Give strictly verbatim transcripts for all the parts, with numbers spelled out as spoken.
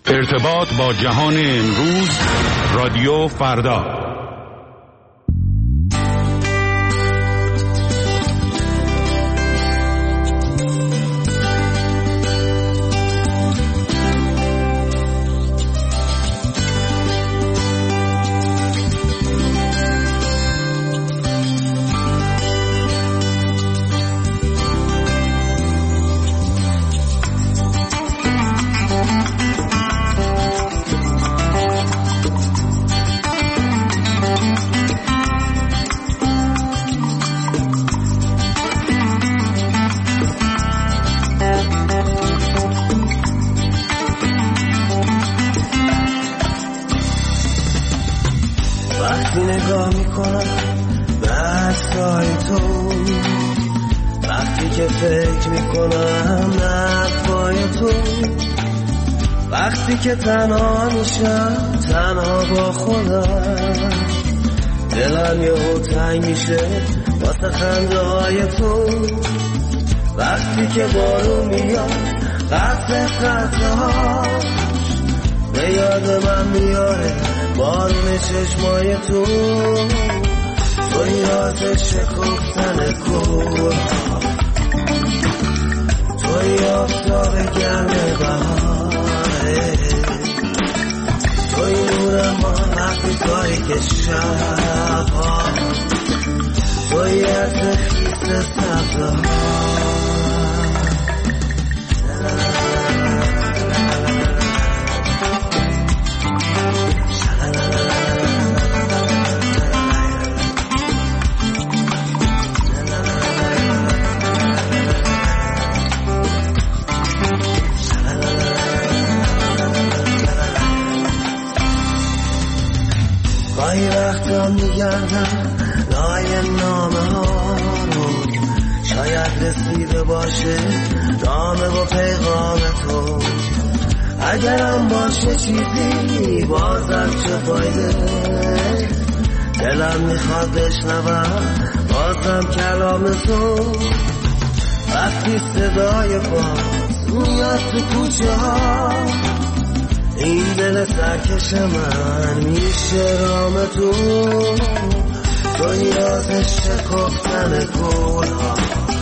ارتباط با جهان امروز، رادیو فردا. که تنها میشم، تنها با خودم، دلم یهو تنگ میشه واسه خنده های تو. وقتی که بارون میاد قطع قطعهاش به یاد من میاره بارون چشمای تو. تو یاد شکفتن گلها، تو آفتاب گرم بهاره، توی نور ما وقتی تاریک شبها، توی عطر خیس سبزها. گاهی وقتا میگردم لای نامه ها رو، شاید رسیده باشه نامه و پیغام تو. اگرم باشه چیزی بازم چه فایده، دلم میخواد بشنوم بازم کلام تو. وقتی صدای باز میاد تو کوچه ها، این دل سرکش من میشه رام تو. تو یاد شکفتن گلها،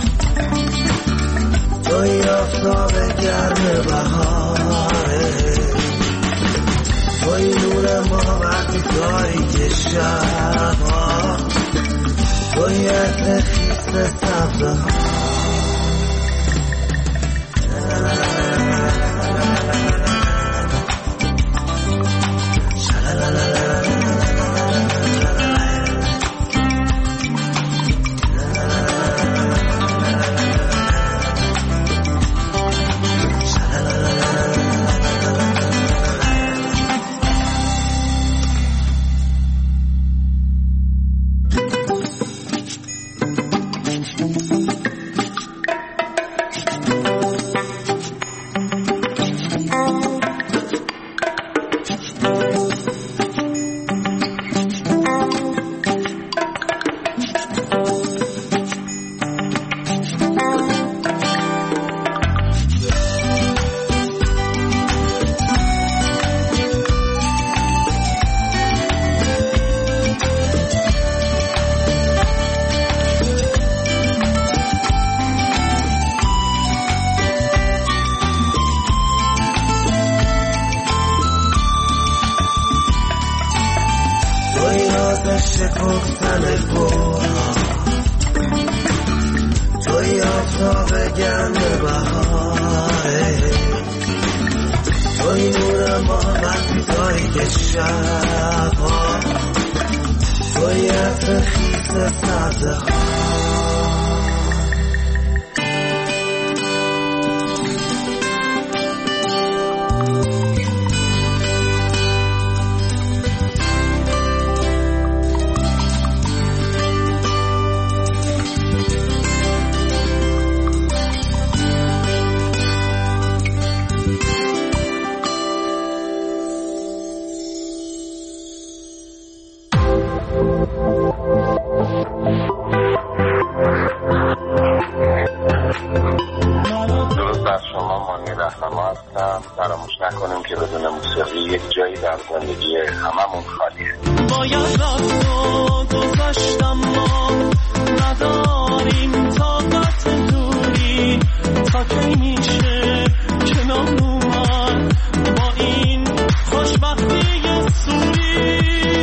تو آفتاب گرم بهاره، توی نور ما وقتی تاریک شبها، توی عطر خیس سبزها. فراموش نکنیم که بدون موسیقی یک جایی در زندگی هممون خالیه. باید رفت و گذاشتم ما نداریم طاقت دوری تا کی میشه کنار اومد با این خوشبختی سوری.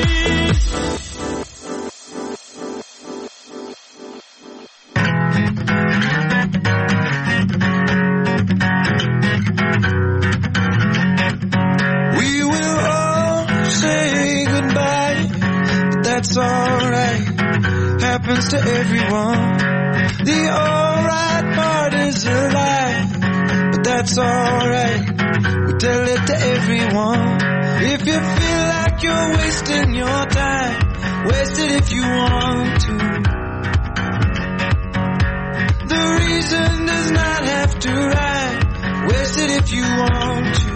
That's alright, happens to everyone. The alright part is a lie, but that's alright, we tell it to everyone. If you feel like you're wasting your time, waste it if you want to. The reason does not have to rhyme, waste it if you want to.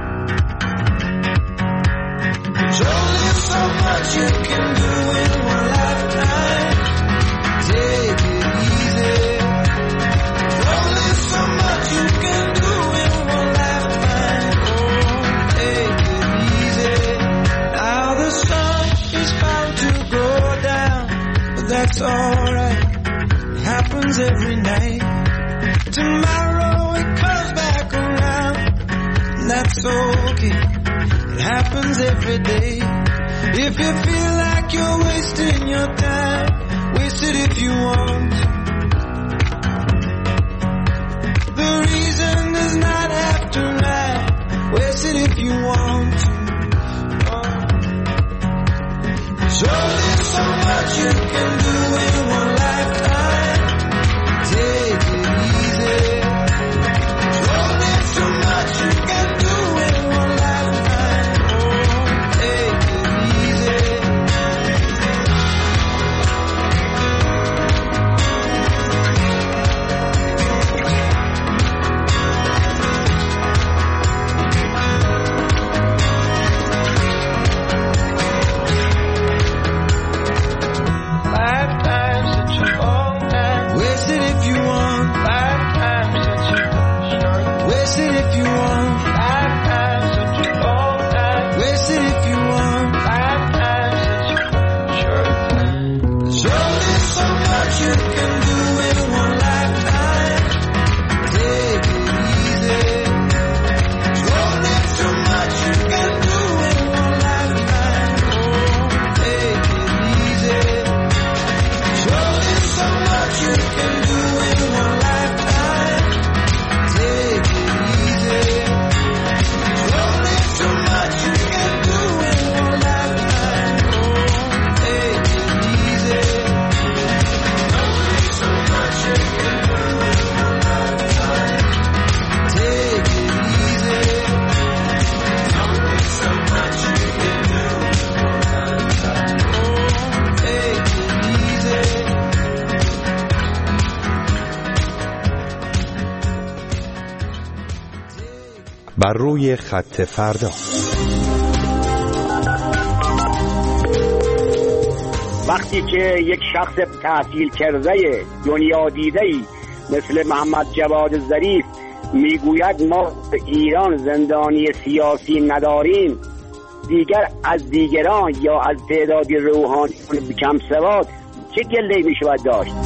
There's only so much you can do in one lifetime. Take it easy. There's only so much you can do in one lifetime. Oh, take it easy. Now the sun is bound to go down, but that's alright. It happens every night. Tomorrow it comes back around, and that's okay. It happens every day. If you feel like you're wasting your time, waste it if you want. The reason does not have to lie, waste it if you want to. Oh. There's only so much you can do in one lifetime. Take it easy. There's only so much you can do in one lifetime. Oh, take it easy. Lifetime's such a long time. Waste it if you want. Lifetime's such a short. Waste it if you want. Lifetime's such a long time. Waste it if you want. Lifetime's such a short time. There's only so much you can do in one lifetime. Take it easy. There's only so much you can do in one lifetime. Oh, take it easy. There's only so much you can do in one lifetime. Take it easy. There's only so much you can do in one lifetime. Oh, take it easy. Only so much you can do in one lifetime. Take it easy. Only so much you can do in one lifetime. Oh, take it easy. بر روی خط فردا. وقتی که یک شخص تحصیل کرده دنیا دیده‌ای مثل محمد جواد ظریف میگوید ما به ایران زندانی سیاسی نداریم، دیگر از دیگران یا از تعدادی روحانیون کم سواد چه گله‌ای میشود داشت؟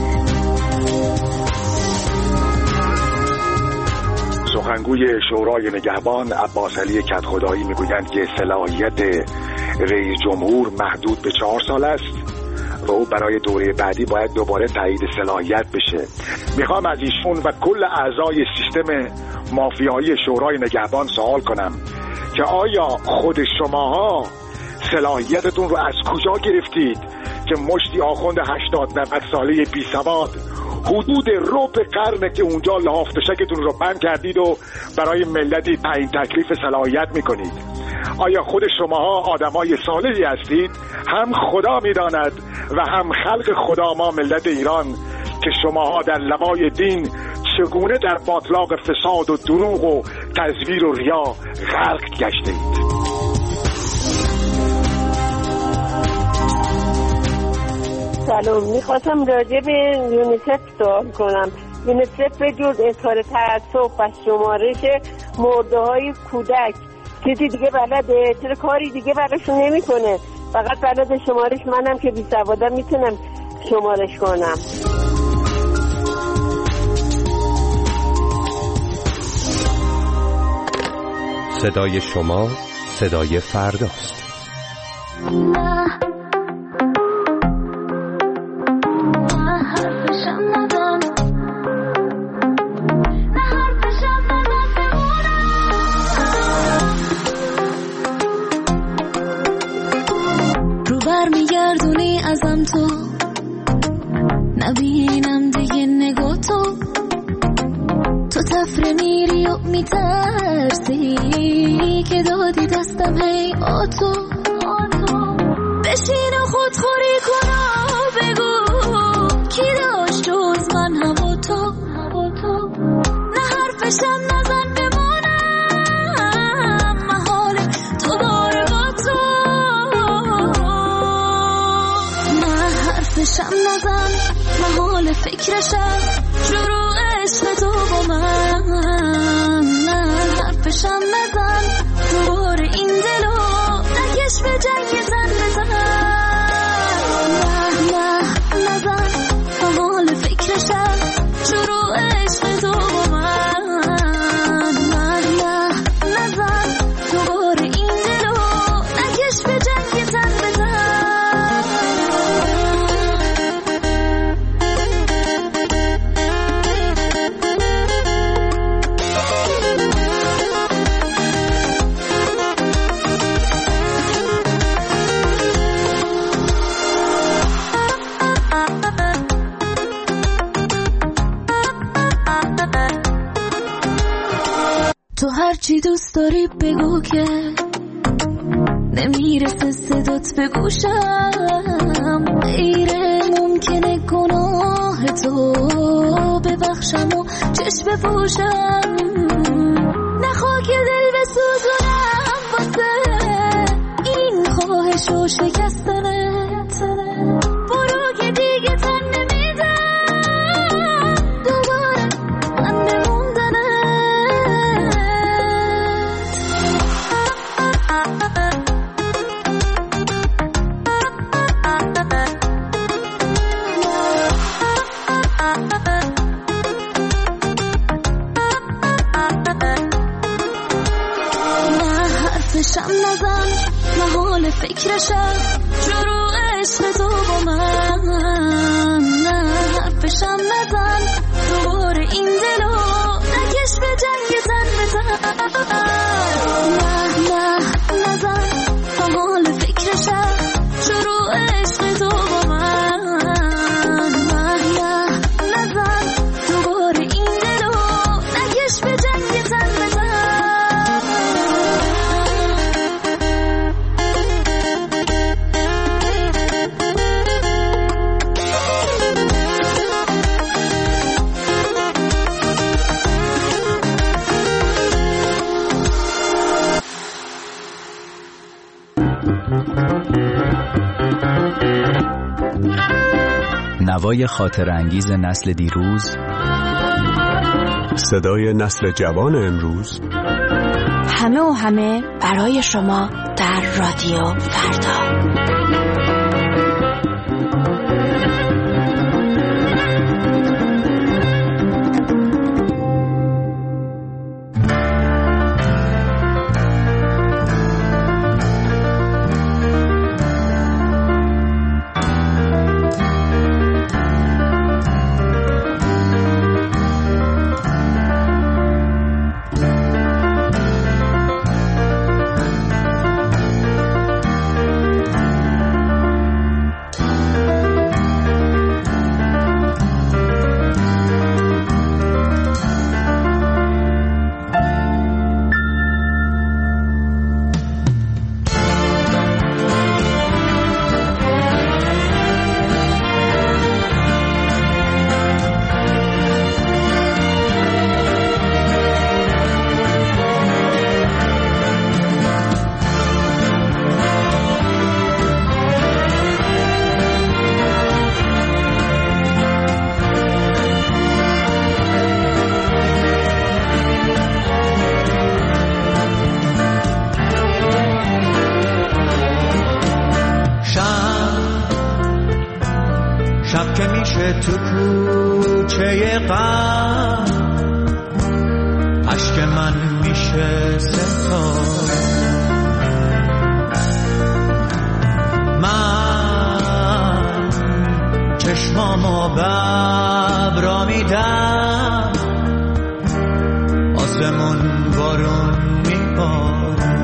سخنگوی شورای نگهبان عباس علی کدخدایی میگویند که صلاحیت رئیس جمهور محدود به چهار سال است و او برای دوره بعدی باید دوباره تایید صلاحیت بشه. میخوام از ایشون و کل اعضای سیستم مافیایی شورای نگهبان سوال کنم که آیا خود شماها صلاحیتتون رو از کجا گرفتید که مشتی آخوند هشتاد نود ساله بی سواد حدود ربع قرنه که اونجا لحاف تشکتون رو بند کردید و برای ملتی تعیین تکلیف صلاحیت میکنید؟ آیا خود شماها آدمای صالحی هستید؟ هم خدا میداند و هم خلق خدا ما ملت ایران که شماها در لوای دین چگونه در باطلاق فساد و دروغ و تزویر و ریا غرق گشتید. سلام، میخواستم راجع به یونیسف سوال کنم. یونیسف به جز اظهار تعصب و شمارش مرده های کودک. چیزی دیگه بلده؟ چرا کاری دیگه براشون نمیکنه؟ فقط بلد شمارش. منم که بی سوادم میتونم شمارش کنم. صدای شما صدای فرداست. رو برمیگردونی ازم تو، نبینم دیگه نگاه تو، تو تفره میری و میترسی که دادی دستم هی آتو. بشین و خودخوری کن و بگو کی داشت جز من هوا تو. نه حرفشم نزن بمانم محاله دوباره با تو. نه حرفشم نزن محاله فکرشم شروع عشق تو با من. نه حرفشم نزن دوباره این دلو نکش به جنگ زن بزن. نه نه نزن محال فکرشم شروع عشق تو با من. نه نه نزن دوباره این دلو نکش به جنگ زن بزن. تو هر چی دوست داری بگو که نمیرسه صدات به گوشم. غیره ممکنه گناه تو ببخشم و چشم بپوشم. نخوا که دل بسوزونم واسه این خواهش و شکستنت. برو که دیگه تن نمیدم دوباره من بموندنت. حرفشم نزن محال فکرشم شروع عشق تو با من. نه حرفشم نزن دوباره این دلو نکش به جنگ زن بزن. نه نه نزن محال فکرشم شروع عشق تو با من. نه نه نزن دوباره این دلو نکش به جنگ زن بزن. نوای خاطر انگیز نسل دیروز، صدای نسل جوان امروز، همه و همه برای شما در رادیو فردا. که میشه تو کوچه غم، عشق من میشه ستاره. من چشمامو ببرا میدم، آسمون بارون میباره.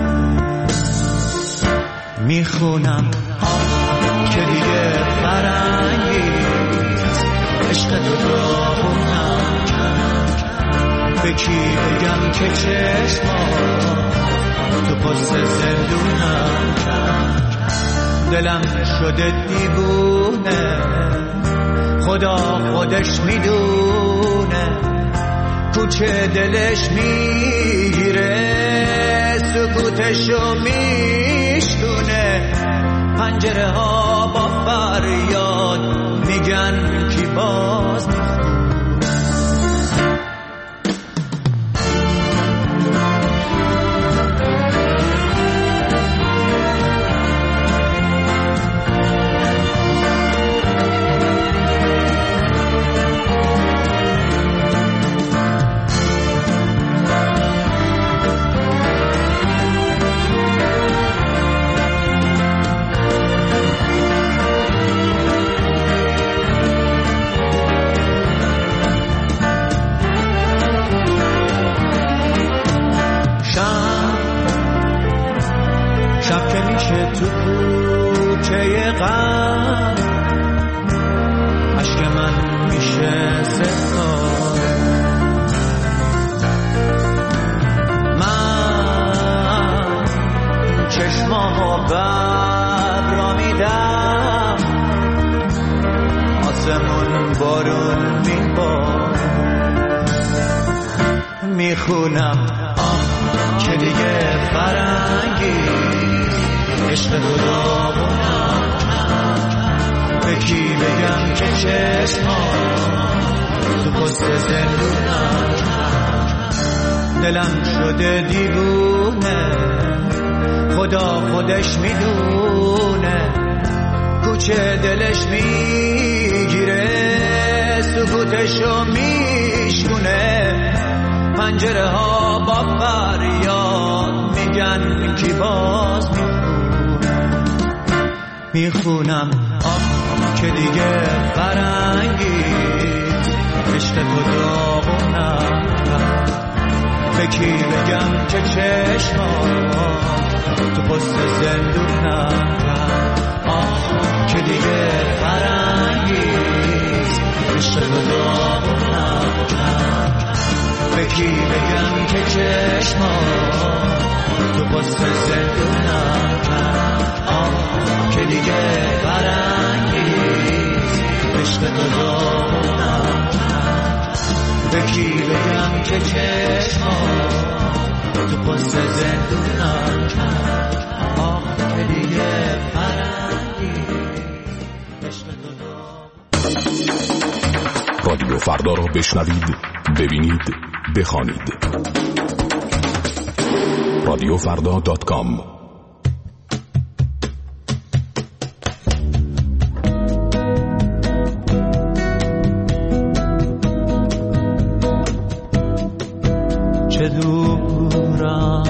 میخونم که دیگه فرنگیست، عشق تو داغونم کرد. به کی بگم که چشمات تو پست زندونم کرد. دلم شده دیوونه، خدا خودش میدونه. کوچه دلش میگیره، سکوتشو میشتونه. پنجره ها با فریاد میگن کی باز میخونه. تو کوچه غم، عشق من میشه ستاره. من چشمامو ببرا میدم، آسمون بارون میباره. میخونم آه که دیگه فرنگی، عشق خدا بونم. به کی بگم که چشمان تو پست زندونم. دلم شده دیوونه، خدا خودش میدونه. کوچه دلش میگیره، سکوتشو میشونه. پنجره ها با فریاد میگن کی باز میخونه. میخونم آه که دیگه فرنگی، عشق تو داغونم. به کی بگم که چشمات تو پست زندونم. آه که دیگه فرنگی، عشق تو داغونم. به کی بگم که چشمات تو پست زندونم. که دیگه برنگیز، عشق تو داغونم. به کی بگم که چشمات تو پست زندونم. آه که دیگه برنگیز، عشق تو داغونم. رادیو فردا را بشنوید، ببینید، بخوانید. رادیو فردا دات کام. چه دورم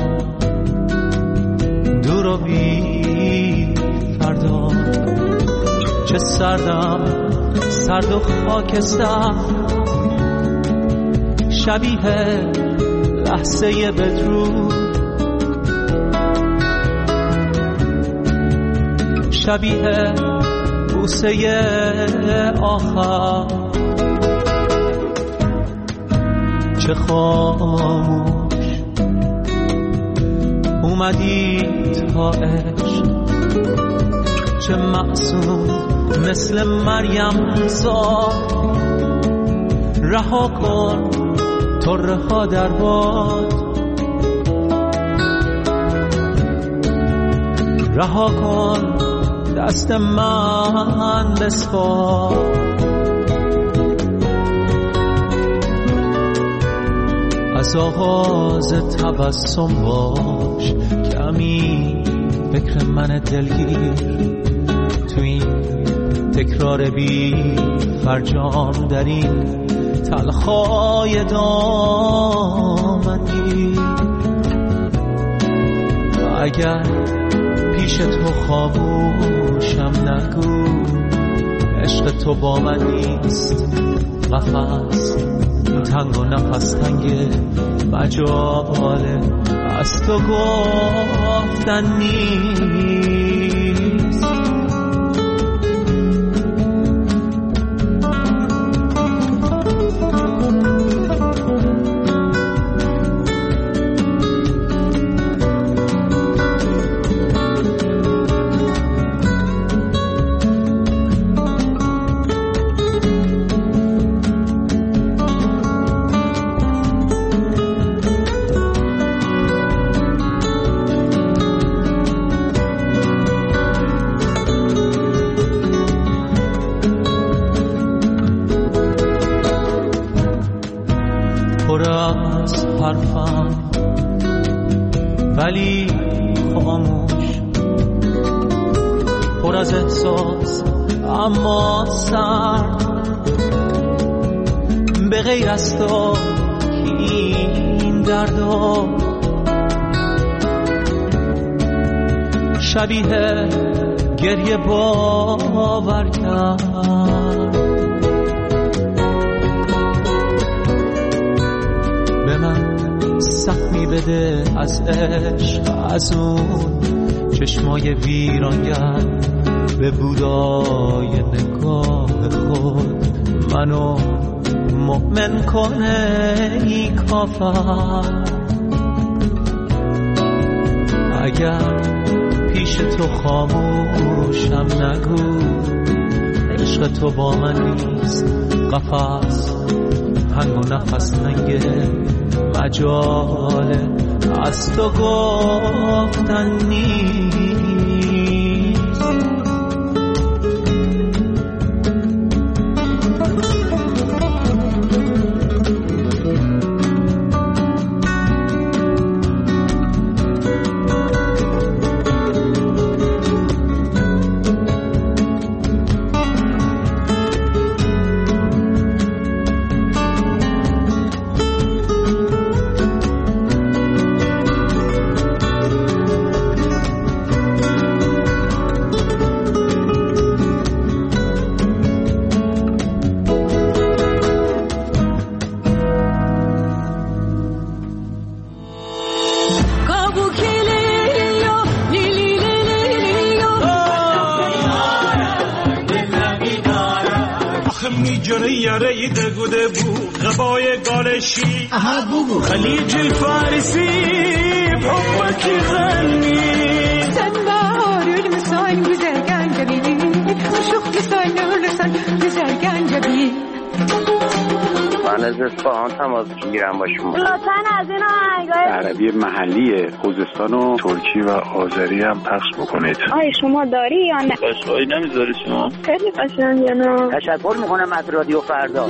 دور و بی فردا، چه سردم سرد و خاکستر. شبیه لحظه بدرود، شبیه بوسه آخر. چه خاموش اومدی تا عشق، چه معصوم مثل مریم زاد. رها کن طره ها در باد، رها کن دست من بسپار. از آغاز تبسم باش، کمی فکر من دلگیر تو این تکرار بی فرجام در این تلخای دامنی. اگر پیش تو خاموشم نگو عشق تو با من نیست، قفس تنگ و نفس تنگ مجاله از تو گفتن نیست. ولی خاموش، پر از احساس اما سرد، به غیر از تو این دردا شبیه گریه باور کرد. به من سهمی بده از عشق، از اون چشمای ویرانگر، به بودای نگاه خود منو مؤمن کنه ای کافر. اگر پیش تو خاموشم نگو عشق تو با من نیست، قفس تنگ و نفس تنگه مجاله از تو گفتن نیست. خليج الفارسي بحبك يغني تنبهر المسان güzelgen جميل وشوق لسان لسان güzelgen جميل. من از اصفهان تماس میگیرم با شما. لطفاً از این آهنگای عربی محلی خوزستان و ترکی و آذری هم پخش بکنید. آیا شما داری یا نه؟ قشنگی نمیذاری شما؟ خیلی قشنگه. نه تشکر میکنم از رادیو فردا.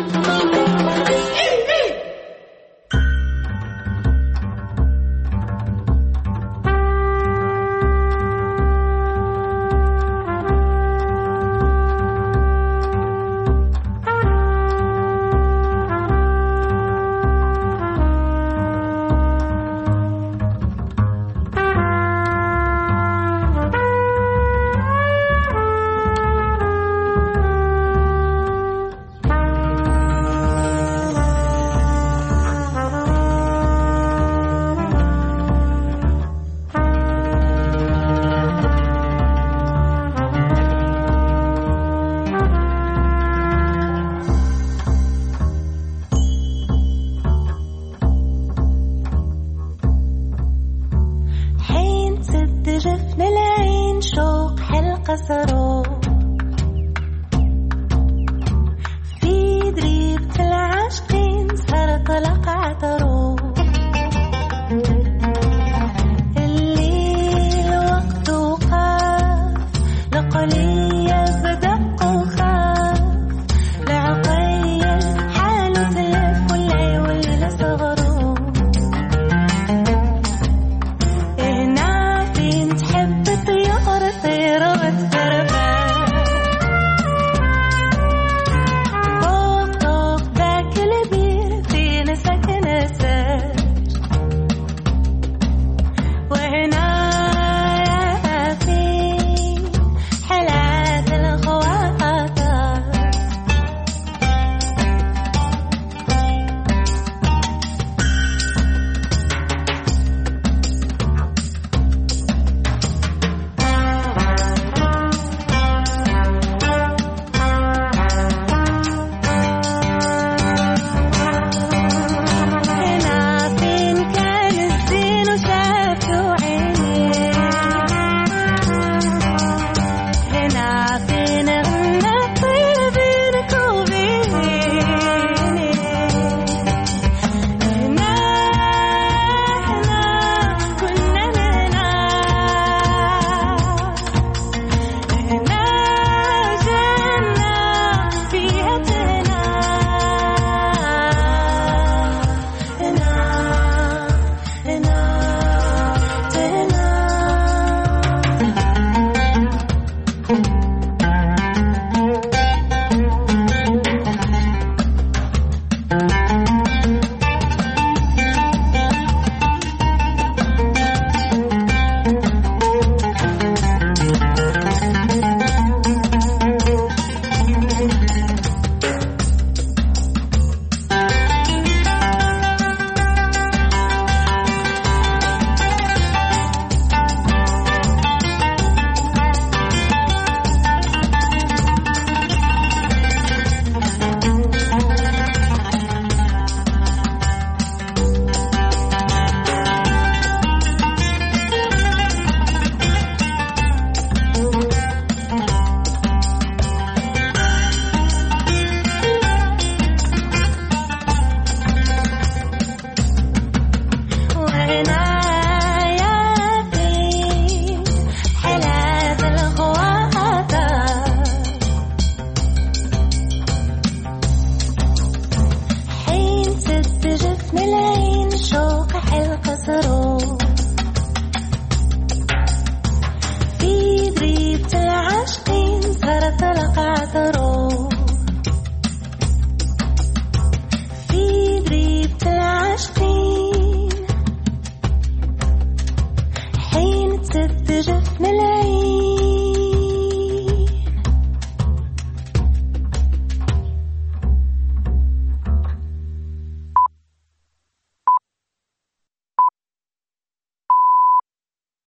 نجا نلا